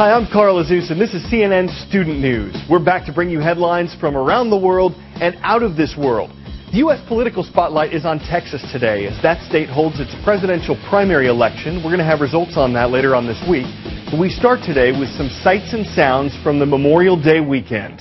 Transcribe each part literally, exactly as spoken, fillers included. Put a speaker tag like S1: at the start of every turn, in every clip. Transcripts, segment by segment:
S1: Hi, I'm Carl Azus, and this is C N N Student News. We're back to bring you headlines from around the world and out of this world. The U S political spotlight is on Texas today as that state holds its presidential primary election. We're going to have results on that later on this week. But we start today with some sights and sounds from the Memorial Day weekend.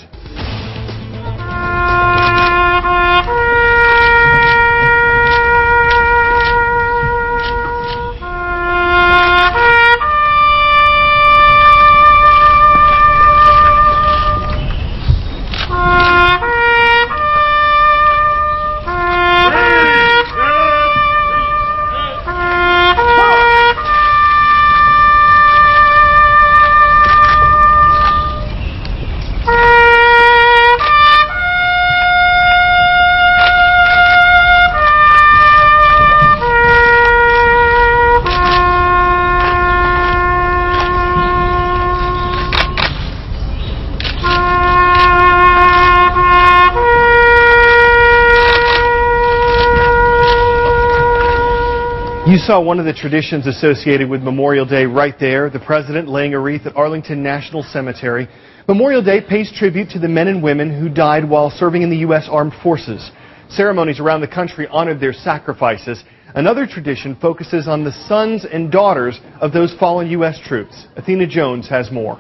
S1: You saw one of the traditions associated with Memorial Day right there, the president laying a wreath at Arlington National Cemetery. Memorial Day pays tribute to the men and women who died while serving in the U S Armed Forces. Ceremonies around the country honored their sacrifices. Another tradition focuses on the sons and daughters of those fallen U S troops. Athena Jones has more.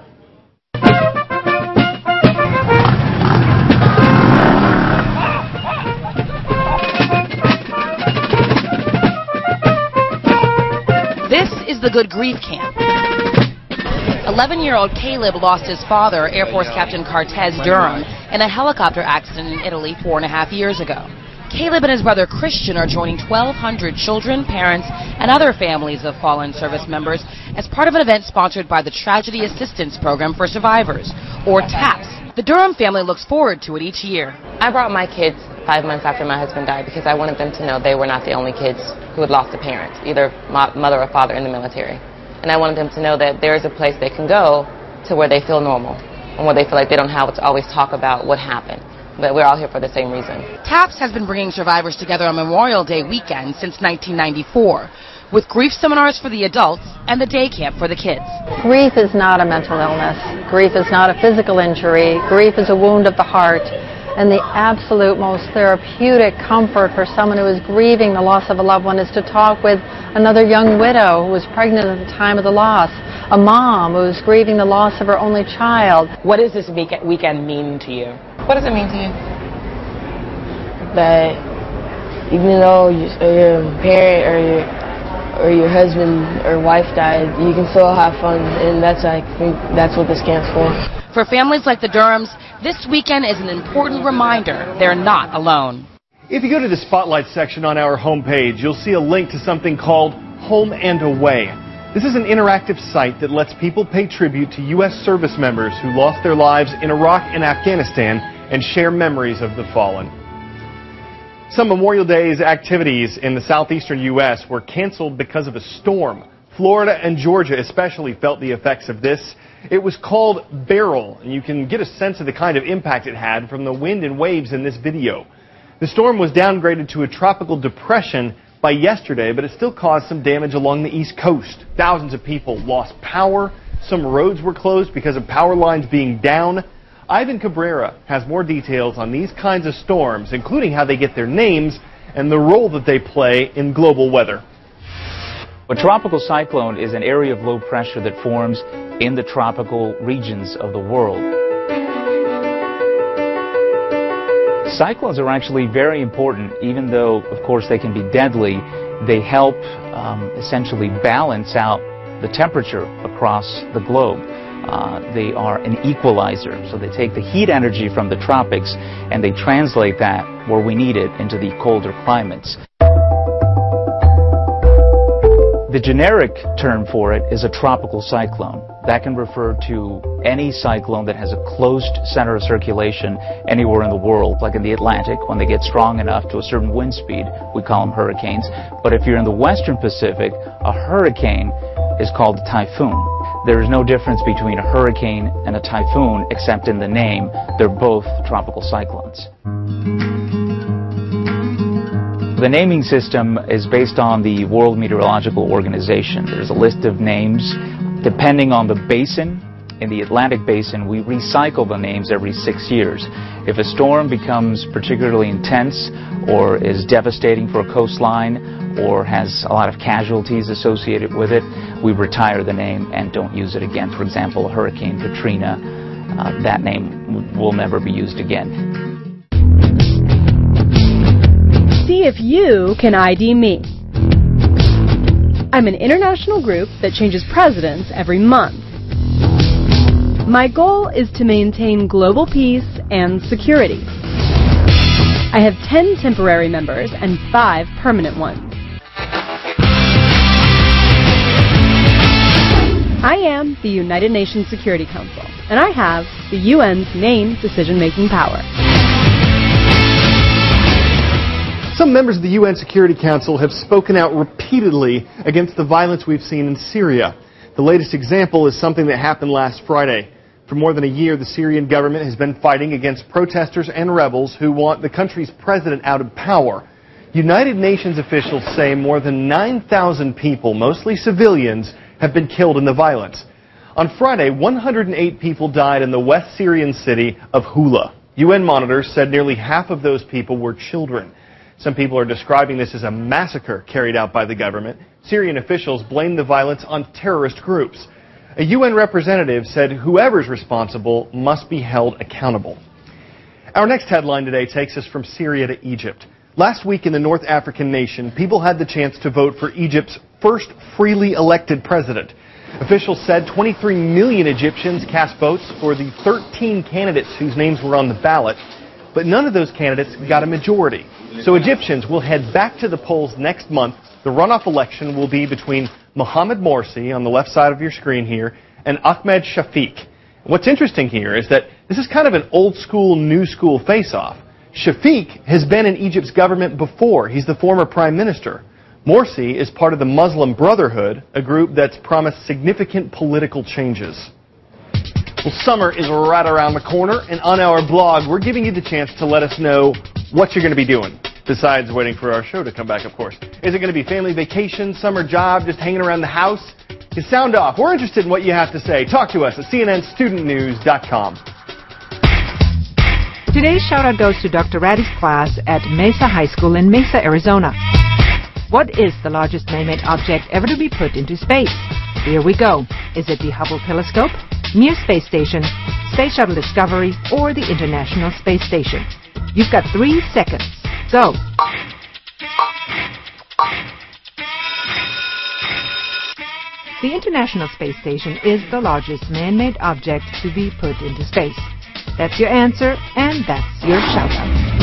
S2: The Good Grief Camp. eleven-year-old Caleb lost his father, Air Force Captain Cartez Durham, in a helicopter accident in Italy four and a half years ago. Caleb and his brother Christian are joining twelve hundred children, parents, and other families of fallen service members as part of an event sponsored by the Tragedy Assistance Program for Survivors, or TAPS. The Durham family looks forward to it each year.
S3: I brought my kids five months after my husband died because I wanted them to know they were not the only kids who had lost a parent, either mother or father in the military. And I wanted them to know that there is a place they can go to where they feel normal and where they feel like they don't have to always talk about what happened. But we're all here for the same reason.
S2: TAPS has been bringing survivors together on Memorial Day weekend since nineteen ninety-four, with grief seminars for the adults and the day camp for the kids.
S4: Grief is not a mental illness. Grief is not a physical injury. Grief is a wound of the heart. And the absolute most therapeutic comfort for someone who is grieving the loss of a loved one is to talk with another young widow who was pregnant at the time of the loss, a mom who's grieving the loss of her only child.
S5: What does this weekend mean to you?
S3: What does it mean to you?
S6: That even though your parent or your or your husband or wife died, you can still have fun, and that's I think that's what this camp's for.
S2: For families like the Durhams, this weekend is an important reminder they're not alone.
S1: If you go to the Spotlight section on our homepage, you'll see a link to something called Home and Away. This is an interactive site that lets people pay tribute to U S service members who lost their lives in Iraq and Afghanistan and share memories of the fallen. Some Memorial Day's activities in the southeastern U S were canceled because of a storm. Florida and Georgia especially felt the effects of this. It was called Beryl, and you can get a sense of the kind of impact it had from the wind and waves in this video. The storm was downgraded to a tropical depression by yesterday, but it still caused some damage along the East Coast. Thousands of people lost power. Some roads were closed because of power lines being down. Ivan Cabrera has more details on these kinds of storms, including how they get their names and the role that they play in global weather.
S7: A tropical cyclone is an area of low pressure that forms in the tropical regions of the world. Cyclones are actually very important, even though, of course, they can be deadly. They help um, essentially balance out the temperature across the globe. Uh, they are an equalizer, so they take the heat energy from the tropics and they translate that where we need it into the colder climates. The generic term for it is a tropical cyclone. That can refer to any cyclone that has a closed center of circulation anywhere in the world, like in the Atlantic. When they get strong enough to a certain wind speed, we call them hurricanes. But if you're in the Western Pacific, a hurricane is called a typhoon. There is no difference between a hurricane and a typhoon except in the name. They're both tropical cyclones. The naming system is based on the World Meteorological Organization. There's a list of names depending on the basin in the Atlantic Basin, we recycle the names every six years. If a storm becomes particularly intense or is devastating for a coastline or has a lot of casualties associated with it, we retire the name and don't use it again. For example, Hurricane Katrina, uh, that name will never be used again.
S8: See if you can I D me. I'm an international group that changes presidents every month. My goal is to maintain global peace and security. I have ten temporary members and five permanent ones. I am the United Nations Security Council, and I have the U N's main decision-making power.
S1: Some members of the U N Security Council have spoken out repeatedly against the violence we've seen in Syria. The latest example is something that happened last Friday. For more than a year, the Syrian government has been fighting against protesters and rebels who want the country's president out of power. United Nations officials say more than nine thousand people, mostly civilians, have been killed in the violence. On Friday, one hundred eight people died in the West Syrian city of Hula. U N monitors said nearly half of those people were children. Some people are describing this as a massacre carried out by the government. Syrian officials blame the violence on terrorist groups. A U N representative said whoever's responsible must be held accountable. Our next headline today takes us from Syria to Egypt. Last week in the North African nation, people had the chance to vote for Egypt's first freely elected president. Officials said twenty-three million Egyptians cast votes for the thirteen candidates whose names were on the ballot, but none of those candidates got a majority. So Egyptians will head back to the polls next month. The runoff election will be between Mohamed Morsi, on the left side of your screen here, and Ahmed Shafiq. What's interesting here is that this is kind of an old school, new school face-off. Shafiq has been in Egypt's government before. He's the former prime minister. Morsi is part of the Muslim Brotherhood, a group that's promised significant political changes. Well, summer is right around the corner, and on our blog, we're giving you the chance to let us know what you're going to be doing, besides waiting for our show to come back, of course. Is it going to be family vacation, summer job, just hanging around the house? You sound off. We're interested in what you have to say. Talk to us at C N N student news dot com.
S9: Today's shout-out goes to Doctor Raddy's class at Mesa High School in Mesa, Arizona. What is the largest man-made object ever to be put into space? Here we go. Is it the Hubble telescope, Mir Space Station, Space Shuttle Discovery, or the International Space Station? You've got three seconds. Go. The International Space Station is the largest man-made object to be put into space. That's your answer, and that's your shout-out.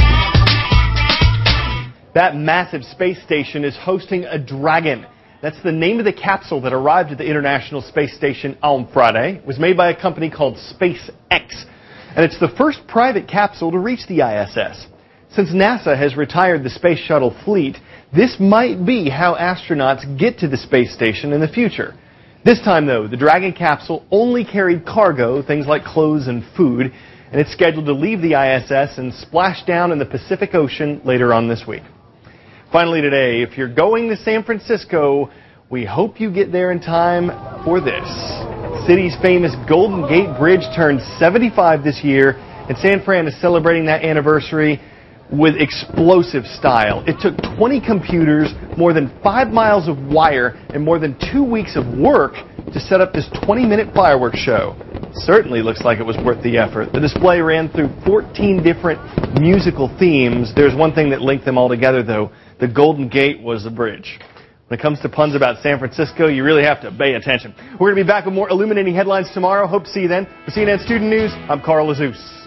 S1: That massive space station is hosting a Dragon. That's the name of the capsule that arrived at the International Space Station on Friday. It was made by a company called SpaceX, and it's the first private capsule to reach the I S S. Since NASA has retired the space shuttle fleet, this might be how astronauts get to the space station in the future. This time, though, the Dragon capsule only carried cargo, things like clothes and food, and it's scheduled to leave the I S S and splash down in the Pacific Ocean later on this week. Finally today, if you're going to San Francisco, we hope you get there in time for this. The city's famous Golden Gate Bridge turned seventy-five this year, and San Fran is celebrating that anniversary with explosive style. It took twenty computers, more than five miles of wire, and more than two weeks of work to set up this twenty-minute fireworks show. Certainly looks like it was worth the effort. The display ran through fourteen different musical themes. There's one thing that linked them all together, though. The Golden Gate was the bridge. When it comes to puns about San Francisco, you really have to pay attention. We're going to be back with more illuminating headlines tomorrow. Hope to see you then. For C N N Student News, I'm Carl Azuz.